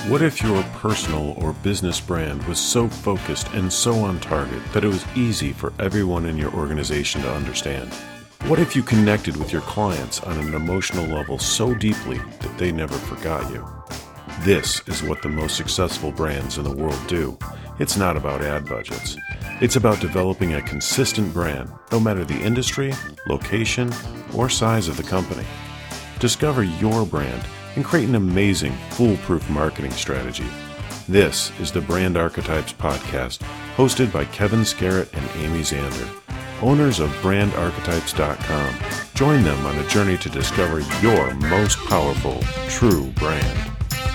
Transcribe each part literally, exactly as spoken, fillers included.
What if your personal or business brand was so focused and so on target that it was easy for everyone in your organization to understand? What if you connected with your clients on an emotional level so deeply that they never forgot you? This is what the most successful brands in the world do. It's not about ad budgets. It's about developing a consistent brand, no matter the industry, location, or size of the company. Discover your brand and create an amazing, foolproof marketing strategy. This is the Brand Archetypes Podcast, hosted by Kevin Scarrett and Amy Zander, owners of brand archetypes dot com. Join them on a journey to discover your most powerful, true brand.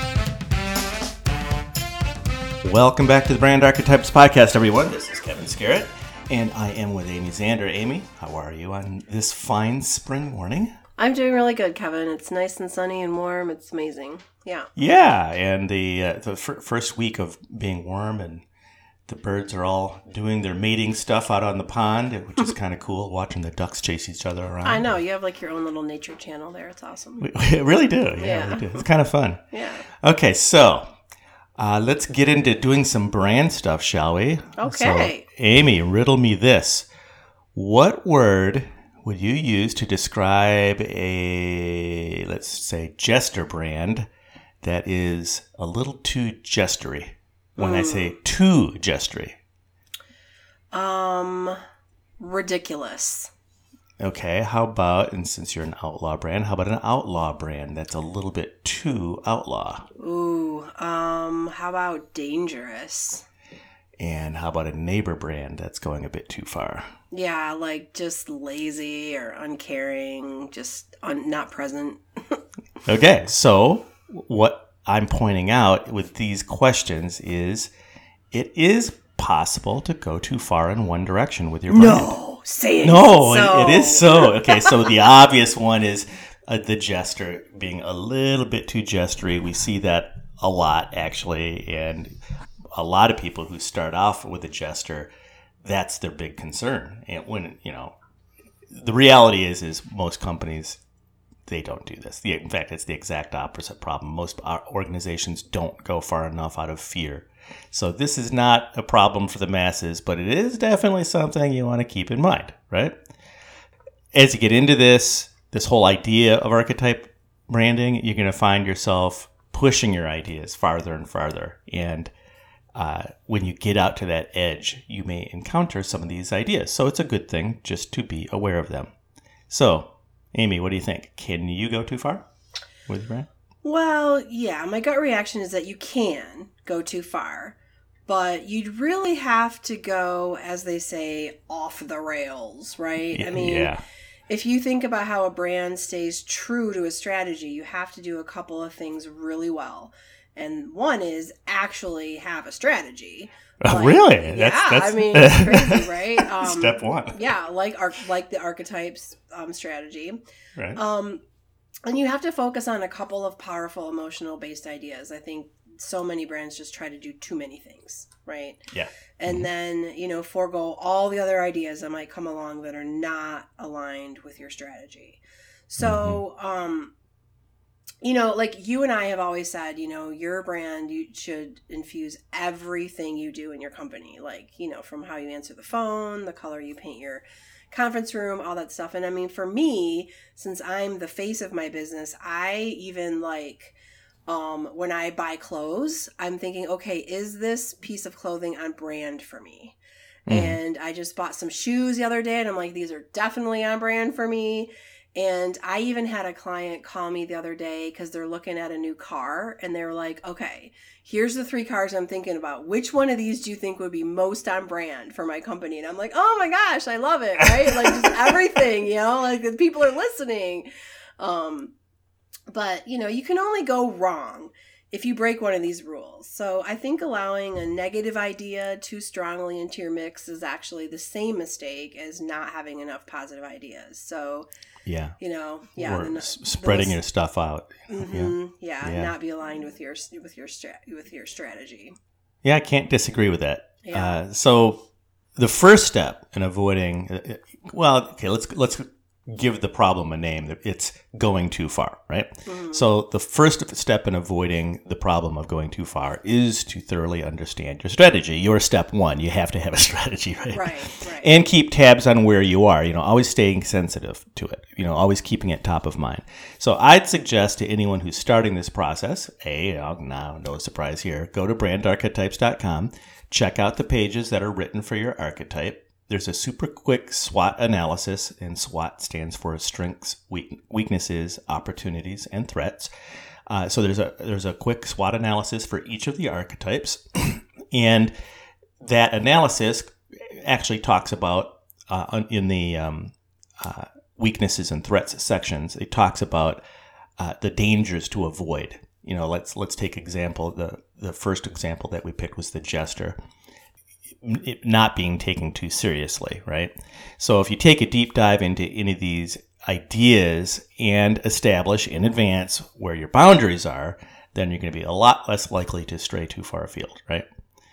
Welcome back to the Brand Archetypes Podcast, everyone. This is Kevin Scarrett, and I am with Amy Zander. Amy, how are you on this fine spring morning? I'm doing really good, Kevin. It's nice and sunny and warm. It's amazing. Yeah. Yeah, and the uh, the f- first week of being warm, and the birds are all doing their mating stuff out on the pond, which is kind of cool, watching the ducks chase each other around. I know. You have like your own little nature channel there. It's awesome. We, we really do. Yeah, Yeah. really do. It's kind of fun. Yeah. Okay, so uh, let's get into doing some brand stuff, shall we? Okay. So, Amy, riddle me this. What word would you use to describe a, let's say, jester brand that is a little too gestury? When mm. I say too gestury. Um, ridiculous. Okay, how about, and since you're an outlaw brand, how about an outlaw brand that's a little bit too outlaw? Ooh, um, how about dangerous? And how about a neighbor brand that's going a bit too far? Yeah, like just lazy or uncaring, just un- not present. Okay, so what I'm pointing out with these questions is it is possible to go too far in one direction with your brand. No, say it. No, so. it, it is so. Okay, so the obvious one is uh, the jester being a little bit too gestury. We see that a lot, actually, and a lot of people who start off with a jester, that's their big concern. And when, you know, the reality is, is most companies, they don't do this. In fact, it's the exact opposite problem. Most organizations don't go far enough out of fear. So this is not a problem for the masses, but it is definitely something you want to keep in mind, right? As you get into this, this whole idea of archetype branding, you're going to find yourself pushing your ideas farther and farther. And Uh, when you get out to that edge, you may encounter some of these ideas. So it's a good thing just to be aware of them. So, Amy, what do you think? Can you go too far with your brand? Well, yeah, my gut reaction is that you can go too far, but you'd really have to go, as they say, off the rails, right? Yeah, I mean, yeah. if you think about how a brand stays true to a strategy, you have to do a couple of things really well. And one is actually have a strategy. Oh, like, really? Yeah, that's, that's... I mean, it's crazy, right? Um, Step one. Yeah, like ar- like the archetypes um, strategy. Right. Um, and you have to focus on a couple of powerful emotional-based ideas. I think so many brands just try to do too many things, right? Yeah. And mm-hmm. then, you know, forego all the other ideas that might come along that are not aligned with your strategy. So, mm-hmm. um, you know, like you and I have always said, you know, your brand, you should infuse everything you do in your company. Like, you know, from how you answer the phone, the color you paint your conference room, all that stuff. And I mean, for me, since I'm the face of my business, I even like, um, when I buy clothes, I'm thinking, okay, is this piece of clothing on brand for me? Mm. And I just bought some shoes the other day and I'm like, these are definitely on brand for me. And I even had a client call me the other day because they're looking at a new car and they were like, okay, here's the three cars I'm thinking about. Which one of these do you think would be most on brand for my company? And I'm like, oh my gosh, I love it, right? Like just everything, you know, like the people are listening. Um, but, you know, you can only go wrong if you break one of these rules. So I think allowing a negative idea too strongly into your mix is actually the same mistake as not having enough positive ideas. So, yeah, you know, yeah, or the, s- spreading those, your stuff out. Mm-hmm, yeah. yeah, yeah, not be aligned with your with your strat with your strategy. Yeah, I can't disagree with that. Yeah. Uh, so the first step in avoiding, uh, well, okay, let's let's give the problem a name. It's going too far, right? Mm-hmm. So the first step in avoiding the problem of going too far is to thoroughly understand your strategy. You're step one. You have to have a strategy, right? Right, right. And keep tabs on where you are, you know, always staying sensitive to it, you know, always keeping it top of mind. So I'd suggest to anyone who's starting this process, A, oh, no, no surprise here, go to brand archetypes dot com, check out the pages that are written for your archetype. There's a super quick SWOT analysis, and SWOT stands for strengths, weaknesses, opportunities, and threats. Uh, so there's a there's a quick SWOT analysis for each of the archetypes, and that analysis actually talks about uh, in the um, uh, weaknesses and threats sections. It talks about uh, the dangers to avoid. You know, let's let's take example. The the first example that we picked was the jester. It not being taken too seriously, right? So if you take a deep dive into any of these ideas and establish in advance where your boundaries are, then you're going to be a lot less likely to stray too far afield, right?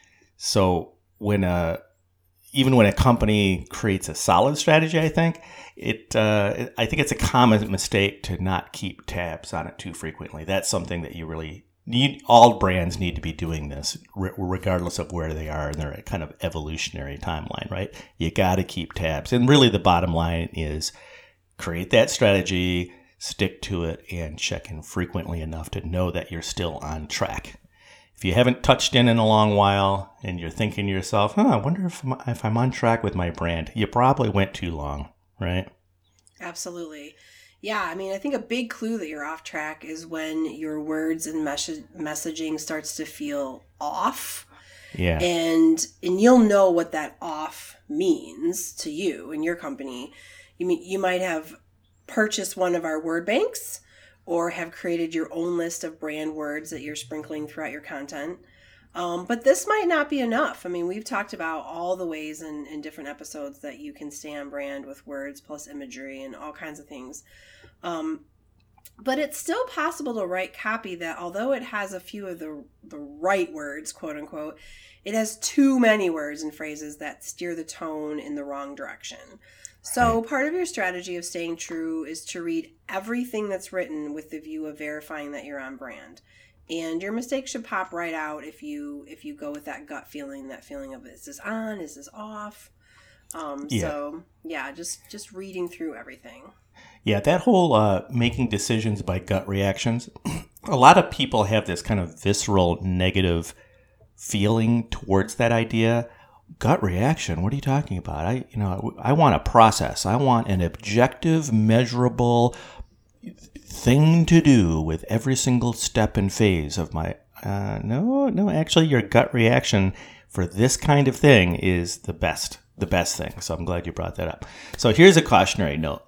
So when a even when a company creates a solid strategy, I think it uh, I think it's a common mistake to not keep tabs on it too frequently. That's something that you really need. All brands need to be doing this, regardless of where they are in their kind of evolutionary timeline, right? You got to keep tabs. And really the bottom line is create that strategy, stick to it, and check in frequently enough to know that you're still on track. If you haven't touched in in a long while and you're thinking to yourself, huh, I wonder if I'm, if I'm on track with my brand, you probably went too long, right? Absolutely. Yeah, I mean, I think a big clue that you're off track is when your words and mes- messaging starts to feel off. Yeah. And and you'll know what that off means to you and your company. You mean you might have purchased one of our word banks or have created your own list of brand words that you're sprinkling throughout your content. Um, but this might not be enough. I mean, we've talked about all the ways in, in different episodes that you can stay on brand with words plus imagery and all kinds of things. Um, but it's still possible to write copy that, although it has a few of the the right words, quote unquote, it has too many words and phrases that steer the tone in the wrong direction. So part of your strategy of staying true is to read everything that's written with the view of verifying that you're on brand. And your mistake should pop right out if you if you go with that gut feeling, that feeling of, is this on, is this off? Um, yeah. So, yeah, just, just reading through everything. Yeah, that whole uh, making decisions by gut reactions, a lot of people have this kind of visceral negative feeling towards that idea. Gut reaction, what are you talking about? I, you know, I want a process. I want an objective, measurable thing to do with every single step and phase of my, uh, no, no, actually your gut reaction for this kind of thing is the best, the best thing. So I'm glad you brought that up. So here's a cautionary note.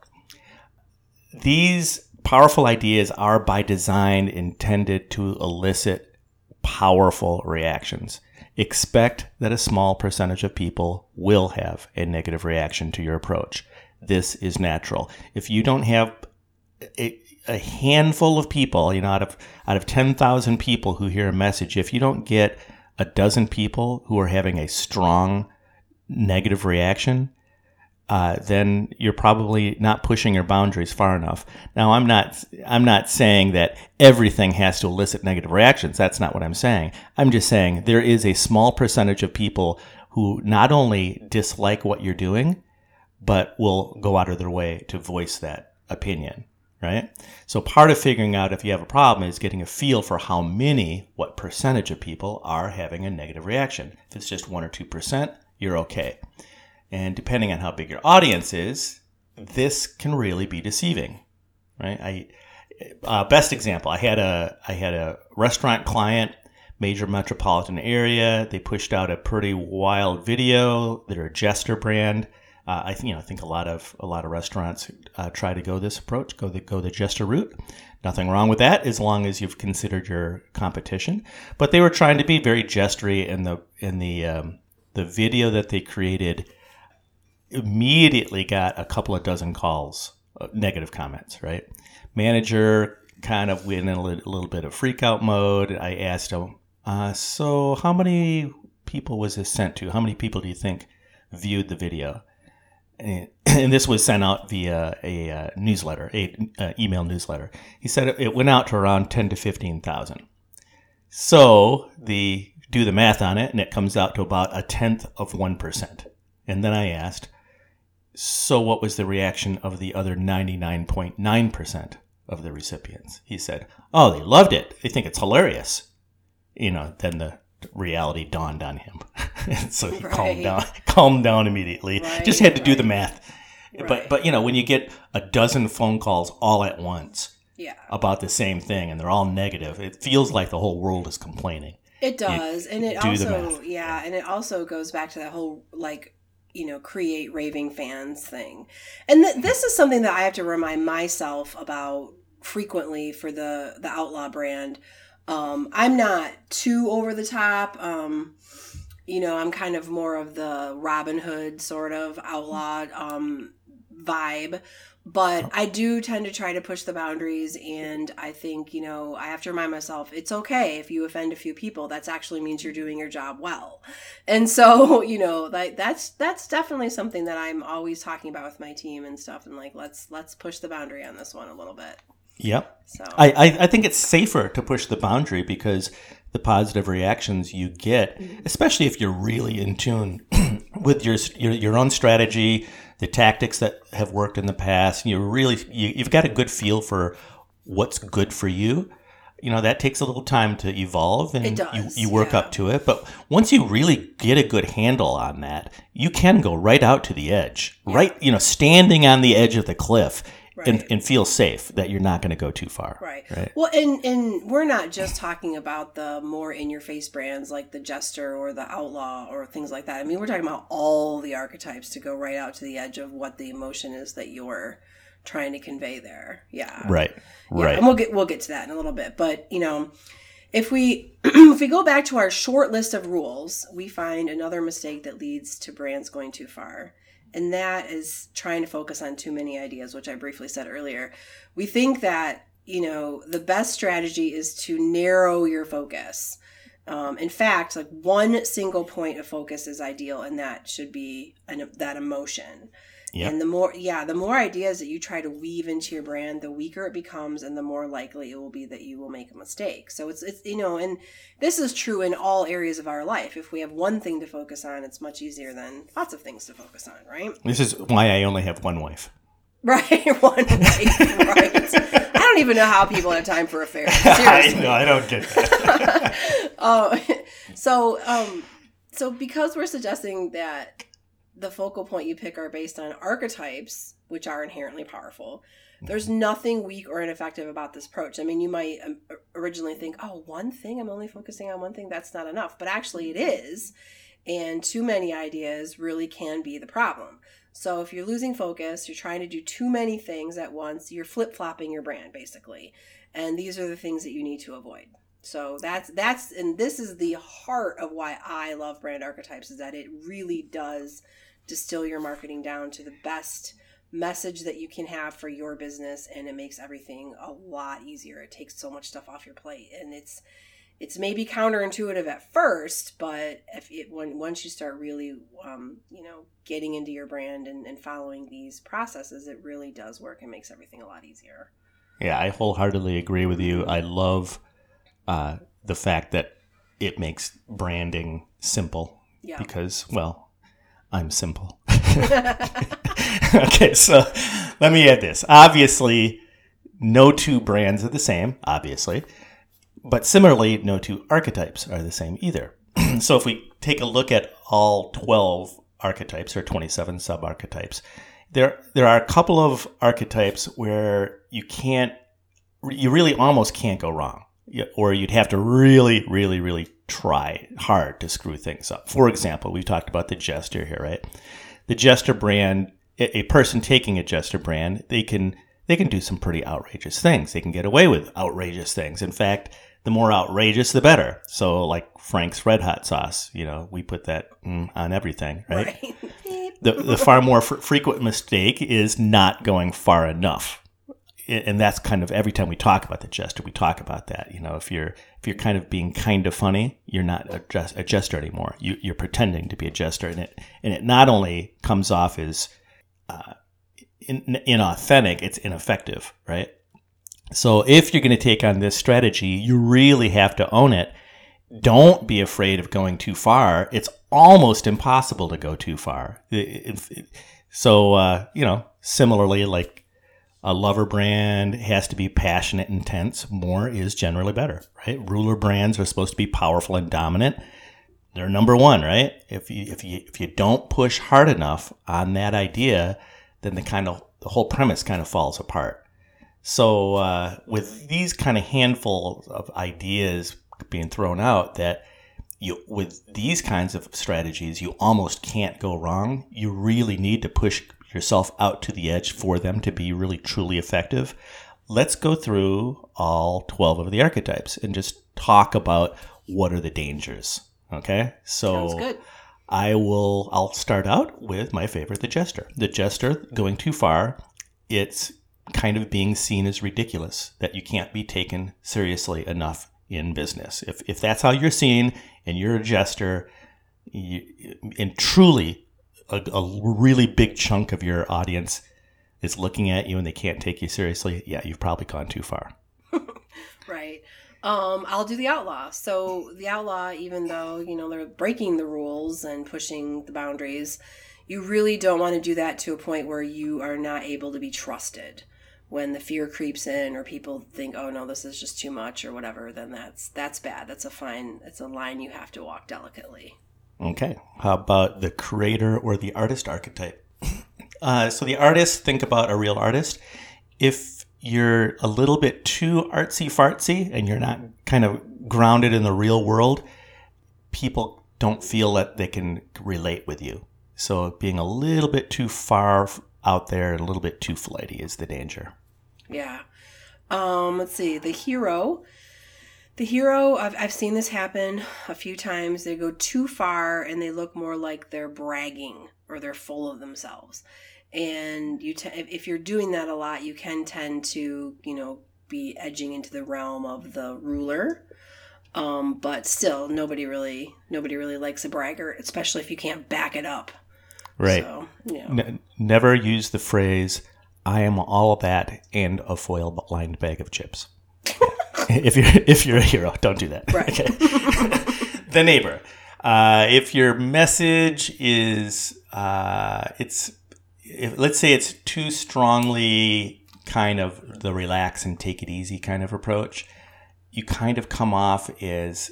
These powerful ideas are by design intended to elicit powerful reactions. Expect that a small percentage of people will have a negative reaction to your approach. This is natural. If you don't have a, a handful of people, you know, out of out of ten thousand people who hear a message, if you don't get a dozen people who are having a strong negative reaction, uh, then you're probably not pushing your boundaries far enough. Now, I'm not I'm not saying that everything has to elicit negative reactions. That's not what I'm saying. I'm just saying there is a small percentage of people who not only dislike what you're doing, but will go out of their way to voice that opinion, right? So part of figuring out if you have a problem is getting a feel for how many, what percentage of people are having a negative reaction. If it's just one or two percent, you're okay. And depending on how big your audience is, this can really be deceiving, right? I uh, best example, I had a I had a restaurant client, major metropolitan area. They pushed out a pretty wild video. They're a Jester brand. Uh, I think you know I think a lot of a lot of restaurants uh, try to go this approach, go the go the Jester route. Nothing wrong with that as long as you've considered your competition. But they were trying to be very jestery, in the in the um, the video that they created immediately got a couple of dozen calls, uh, negative comments, right? Manager kind of went in a little, a little bit of freak out mode. I asked him, uh, so how many people was this sent to? How many people do you think viewed the video? and, and this was sent out via a uh, newsletter, a uh, email newsletter. He said it, it went out to around ten to fifteen thousand. So the do the math on it, and it comes out to about a tenth of one percent. And then I asked, so what was the reaction of the other ninety-nine point nine percent of the recipients? He said, oh, they loved it. They think it's hilarious. You know, then the reality dawned on him. So he Right. calmed down, calmed down immediately. Right, Just had to do right. the math. Right. But, but, you know, when you get a dozen phone calls all at once Yeah. about the same thing and they're all negative, it feels like the whole world is complaining. It does. And it do the also, math. yeah, and it also goes back to that whole, like, you know, create raving fans thing. And th- this is something that I have to remind myself about frequently for the, the Outlaw brand. Um, I'm not too over the top. Um, you know, I'm kind of more of the Robin Hood sort of outlaw um, vibe. But I do tend to try to push the boundaries, and I think, you know, I have to remind myself it's okay if you offend a few people. That actually means you're doing your job well. And so, you know, like that's that's definitely something that I'm always talking about with my team and stuff. And like, let's let's push the boundary on this one a little bit. Yep. So I, I, I think it's safer to push the boundary because the positive reactions you get, especially if you're really in tune with your, your your own strategy, the tactics that have worked in the past, you really you, you've got a good feel for what's good for you. You know, that takes a little time to evolve, and It does, you, you work yeah. up to it. But once you really get a good handle on that, you can go right out to the edge, right? You know, standing on the edge of the cliff. And, Right. and feel safe that you're not going to go too far. Right. Right. Well, and and we're not just talking about the more in-your-face brands like the Jester or the Outlaw or things like that. I mean, we're talking about all the archetypes to go right out to the edge of what the emotion is that you're trying to convey there. Yeah. Right. Yeah, Right. and we'll get we'll get to that in a little bit. But you know, if we if we go back to our short list of rules, we find another mistake that leads to brands going too far. And that is trying to focus on too many ideas, which I briefly said earlier. We think that, you know, the best strategy is to narrow your focus. Um, in fact, like one single point of focus is ideal, and that should be an, that emotion. Yep. And the more, yeah, the more ideas that you try to weave into your brand, the weaker it becomes, and the more likely it will be that you will make a mistake. So it's, it's, you know, and this is true in all areas of our life. If we have one thing to focus on, it's much easier than lots of things to focus on, right? This is why I only have one wife. Right, one wife, right. I don't even know how people have time for affairs. I Seriously. know, I don't get that. uh, so, um, so because we're suggesting that the focal point you pick are based on archetypes, which are inherently powerful, there's nothing weak or ineffective about this approach. I mean, you might um, originally think, oh, one thing, I'm only focusing on one thing, that's not enough. But actually it is. And too many ideas really can be the problem. So if you're losing focus, you're trying to do too many things at once, you're flip-flopping your brand, basically. And these are the things that you need to avoid. So that's, that's, and this is the heart of why I love brand archetypes, is that it really does distill your marketing down to the best message that you can have for your business, and it makes everything a lot easier. It takes so much stuff off your plate, and it's it's maybe counterintuitive at first, but if it when once you start really um, you know getting into your brand and, and following these processes, it really does work and makes everything a lot easier. Yeah, I wholeheartedly agree with you. I love uh, the fact that it makes branding simple. Yeah. Because, well, I'm simple. Okay, so let me add this. Obviously, no two brands are the same, obviously. But similarly, no two archetypes are the same either. So if we take a look at all twelve archetypes, or twenty-seven sub-archetypes, there there are a couple of archetypes where you can't, you really almost can't go wrong. Or you'd have to really, really, really try hard to screw things up. For example, we talked about the Jester here, right? The Jester brand, a person taking a Jester brand, they can they can do some pretty outrageous things. They can get away with outrageous things. In fact, the more outrageous, the better. So like Frank's Red Hot sauce, you know, we put that mm, on everything, right? Right. the, the far more fr- frequent mistake is not going far enough. And that's kind of every time we talk about the Jester, we talk about that. You know, if you're if you're kind of being kind of funny, you're not a, just, a Jester anymore. You, you're pretending to be a Jester, and it and it not only comes off as uh, in, inauthentic, it's ineffective, right? So if you're going to take on this strategy, you really have to own it. Don't be afraid of going too far. It's almost impossible to go too far. So, uh, you know, similarly, like a lover brand has to be passionate, intense. More is generally better, right? Ruler brands are supposed to be powerful and dominant. They're number one, right? If you if you if you don't push hard enough on that idea, then the kind of the whole premise kind of falls apart. So uh, with these kind of handful of ideas being thrown out, that you with these kinds of strategies, you almost can't go wrong. You really need to push yourself out to the edge for them to be really truly effective. Let's go through all twelve of the archetypes and just talk about what are the dangers. Okay, so Sounds good. I will. I'll start out with my favorite, the jester. The jester going too far. It's kind of being seen as ridiculous, that you can't be taken seriously enough in business. If if that's how you're seen and you're a jester, you, and truly a, a really big chunk of your audience is looking at you and they can't take you seriously, yeah, you've probably gone too far. Right. Um, I'll do the outlaw. So the outlaw, even though, you know, they're breaking the rules and pushing the boundaries, you really don't want to do that to a point where you are not able to be trusted. When the fear creeps in or people think, oh no, this is just too much or whatever, then that's that's bad. That's a fine, it's a line you have to walk delicately. Okay. How about the creator or the artist archetype? Uh, so the artist, think about a real artist. If you're a little bit too artsy-fartsy and you're not kind of grounded in the real world, people don't feel that they can relate with you. So being a little bit too far out there and a little bit too flighty is the danger. Yeah. Um, let's see. The hero. The hero, I've, I've seen this happen a few times. They go too far and they look more like they're bragging or they're full of themselves. And you, t- if you're doing that a lot, you can tend to, you know, be edging into the realm of the ruler. Um, but still, nobody really, nobody really likes a braggart, especially if you can't back it up. Right. So, you know. N- never use the phrase, I am all that and a foil-lined bag of chips. if you're if you're a hero, don't do that. Right. Okay. The neighbor. Uh, if your message is, uh, it's, if, let's say it's too strongly kind of the relax and take it easy kind of approach, you kind of come off as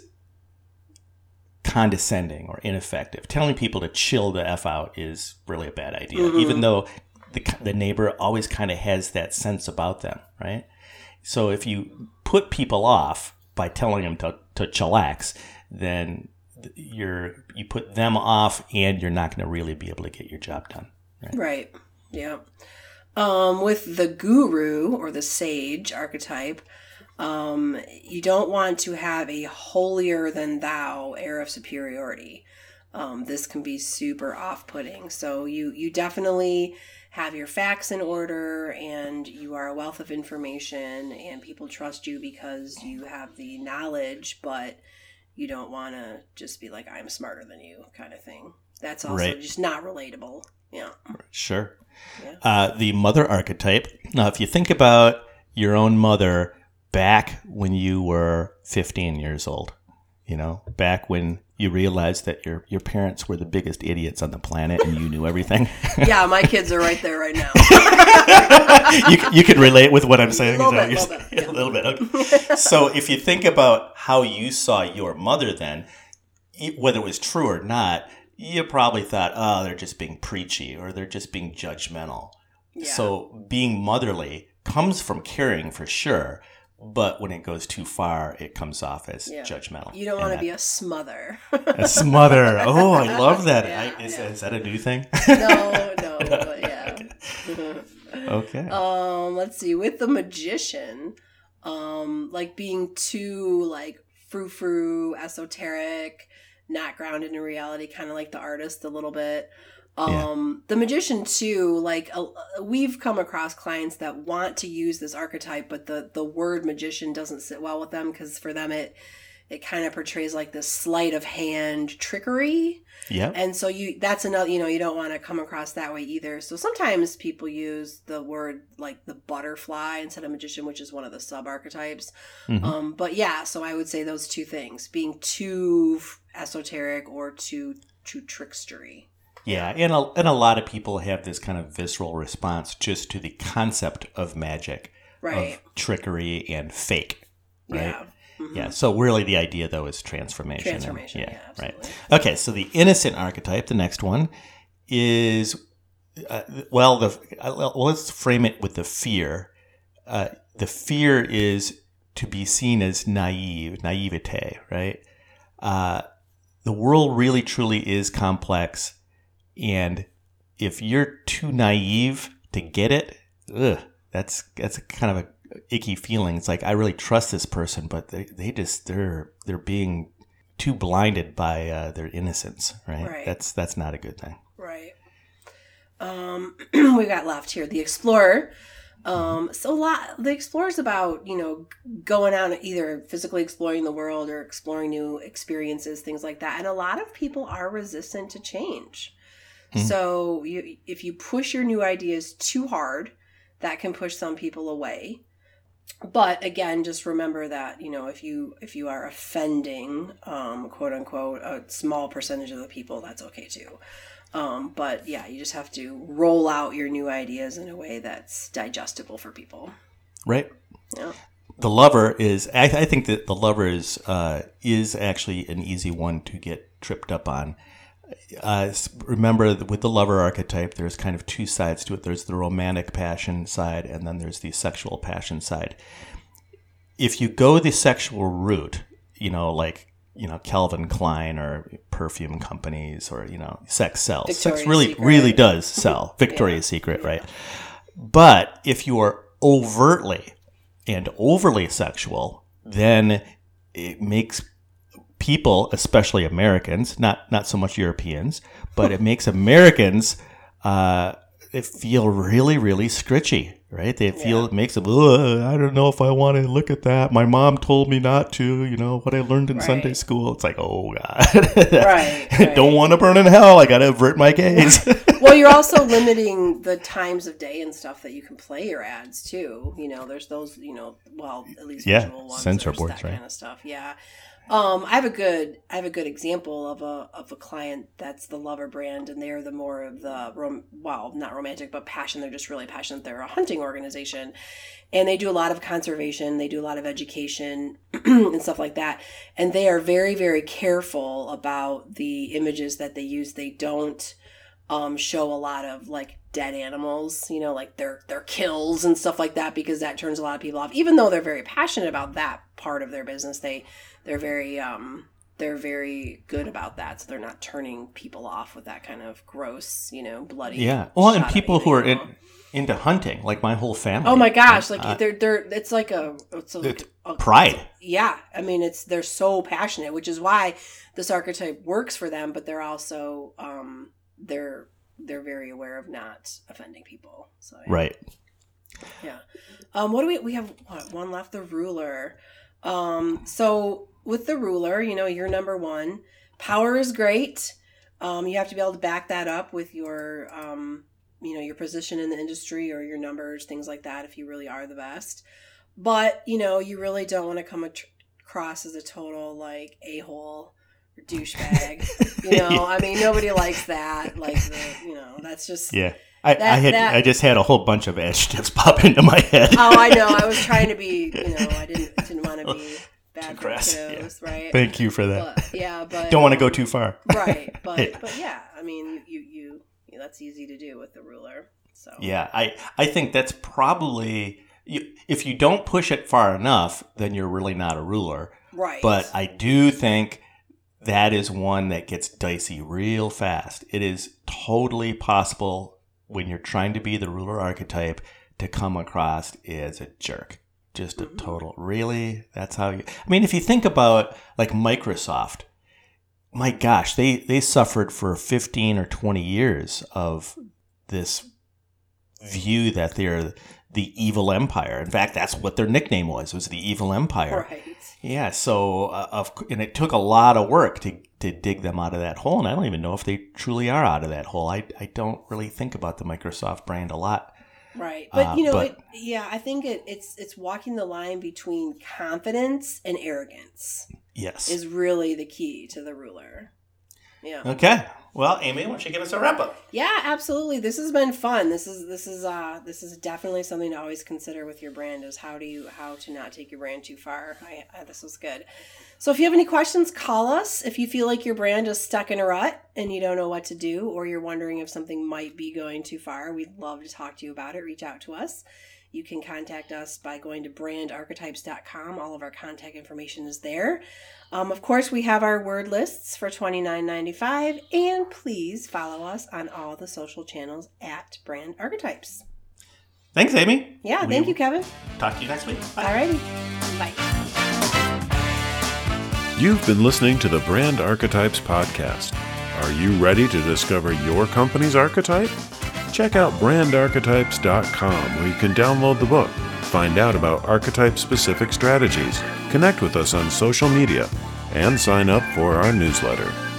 condescending or ineffective. Telling people to chill the F out is really a bad idea, mm-hmm. even though the the neighbor always kind of has that sense about them, right? So if you put people off by telling them to, to chillax, then you're you put them off and you're not going to really be able to get your job done. Right. Right. Yeah. Um, with the guru or the sage archetype, Um, you don't want to have a holier than thou air of superiority. Um, this can be super off-putting. So you, you definitely have your facts in order and you are a wealth of information and people trust you because you have the knowledge, but you don't want to just be like, I'm smarter than you kind of thing. That's also right. Just not relatable. Yeah. Sure. Yeah. Uh, the mother archetype. Now, if you think about your own mother back when you were fifteen years old, you know, back when you realized that your, your parents were the biggest idiots on the planet and you knew everything. Yeah, my kids are right there right now. you, you could relate with what I'm saying. A little bit, little bit, yeah. A little bit. Okay. So if you think about how you saw your mother then, whether it was true or not, you probably thought, oh, they're just being preachy or they're just being judgmental. Yeah. So being motherly comes from caring for sure. But when it goes too far, it comes off as yeah. judgmental. You don't want to be a smother. A smother. Oh, I love that. Yeah, I, is, yeah. is that a new thing? No, no, but yeah. Okay. Okay. Um, let's see. With the magician, um, like being too like frou-frou, esoteric, not grounded in reality, kind of like the artist a little bit. Um, yeah. The magician too, like uh, we've come across clients that want to use this archetype, but the, the word magician doesn't sit well with them because for them it it kind of portrays like this sleight of hand trickery. Yeah. And so you that's another, you know, you don't want to come across that way either. So sometimes people use the word like the butterfly instead of magician, which is one of the sub archetypes. Mm-hmm. Um, but yeah, so I would say those two things, being too esoteric or too too trickstery. Yeah, and a, and a lot of people have this kind of visceral response just to the concept of magic, right. of trickery and fake, right? Yeah. Mm-hmm. Yeah, so really the idea, though, is transformation. Transformation, and, yeah, yeah right. Okay, so the innocent archetype, the next one, is, uh, well, the well, let's frame it with the fear. Uh, the fear is to be seen as naive, naivete, right? Uh, the world really, truly is complex. And if you're too naive to get it, ugh, that's that's kind of a icky feeling. It's like, I really trust this person, but they, they just they're they're being too blinded by uh, their innocence, right? Right. That's that's not a good thing. Right. Um, we got left here the explorer. Um, so a lot the explorer is about, you know, going out and either physically exploring the world or exploring new experiences, things like that. And a lot of people are resistant to change. Mm-hmm. So you, if you push your new ideas too hard, that can push some people away. But again, just remember that, you know, if you if you are offending, um, quote unquote, a small percentage of the people, that's okay too. Um, but yeah, you just have to roll out your new ideas in a way that's digestible for people. Right. Yeah. The lover is, I, I think that the lover is, uh, is actually an easy one to get tripped up on. Uh, remember, with the lover archetype, there's kind of two sides to it. There's the romantic passion side, and then there's the sexual passion side. If you go the sexual route, you know, like, you know, Calvin Klein or perfume companies or, you know, sex sells. Victoria's Sex really, Secret. really does sell. Victoria's yeah. Secret, right? Yeah. But if you are overtly and overly sexual, then it makes people, especially Americans, not not so much Europeans, but it makes Americans uh, they feel really, really scritchy, right? They feel yeah. it makes them, I don't know if I want to look at that. My mom told me not to, you know, what I learned in right. Sunday school. It's like, oh, God. right, right. Don't want to burn in hell. I got to avert my gaze. Well, you're also limiting the times of day and stuff that you can play your ads, too. You know, there's those, you know, well, at least yeah, visual ones. Censor boards, that right? kind of stuff, yeah. Um, I have a good, I have a good example of a of a client that's the Lover brand, and they're the more of the rom- well, not romantic, but passion. They're just really passionate. They're a hunting organization, and they do a lot of conservation. They do a lot of education and stuff like that. And they are very, very careful about the images that they use. They don't um, show a lot of like dead animals, you know, like their their kills and stuff like that, because that turns a lot of people off. Even though they're very passionate about that part of their business, they They're very, um, they're very good about that. So they're not turning people off with that kind of gross, you know, bloody. Yeah. Well, and people who are in, into hunting, like my whole family. Oh my gosh! Like uh, they're they're. It's like a. It's, a, it's a pride. Yeah, I mean, it's they're so passionate, which is why this archetype works for them. But they're also, um, they're they're very aware of not offending people. So yeah. Right. Yeah. Um. What do we? We have what, one left. The ruler. Um. So. With the ruler, you know, you're number one. Power is great. Um, you have to be able to back that up with your, um, you know, your position in the industry or your numbers, things like that, if you really are the best. But, you know, you really don't want to come across as a total, like, a-hole or douchebag. You know, yeah. I mean, nobody likes that. Like, the, you know, that's just... Yeah. I, that, I had that, I just had a whole bunch of adjectives pop into my head. Oh, I know. I was trying to be, you know, I didn't didn't want to be... Bad for kiddos, yeah. right? Thank you for that. But, yeah, but don't want to go too far. Right, but yeah. but yeah, I mean, you, you you that's easy to do with the ruler. So yeah, I I think that's probably you, if you don't push it far enough, then you're really not a ruler. Right. But I do think that is one that gets dicey real fast. It is totally possible when you're trying to be the ruler archetype to come across as a jerk. Just a total, really? That's how you... I mean, if you think about, like, Microsoft, my gosh, they, they suffered for fifteen or twenty years of this view that they're the Evil Empire. In fact, that's what their nickname was, was the Evil Empire. Right. Yeah, so, uh, of, and it took a lot of work to, to dig them out of that hole, and I don't even know if they truly are out of that hole. I, I don't really think about the Microsoft brand a lot. Right. But, Uh, you know, but- it, yeah, I think it, it's it's walking the line between confidence and arrogance Yes. is really the key to the ruler. Yeah. Okay. Well, Amy, why don't you give us a wrap up? Yeah, absolutely. This has been fun. This is this is uh this is definitely something to always consider with your brand is how do you how to not take your brand too far. I, I this was good. So if you have any questions, call us. If you feel like your brand is stuck in a rut and you don't know what to do, or you're wondering if something might be going too far, we'd love to talk to you about it. Reach out to us. You can contact us by going to brand archetypes dot com. All of our contact information is there. Um, of course, we have our word lists for twenty-nine ninety-five, and please follow us on all the social channels at Brand Archetypes. Thanks, Amy. Yeah, We thank you, Kevin. Talk to you next week. Bye. Alrighty, bye. You've been listening to the Brand Archetypes podcast. Are you ready to discover your company's archetype? Check out brand archetypes dot com where you can download the book, find out about archetype-specific strategies, connect with us on social media, and sign up for our newsletter.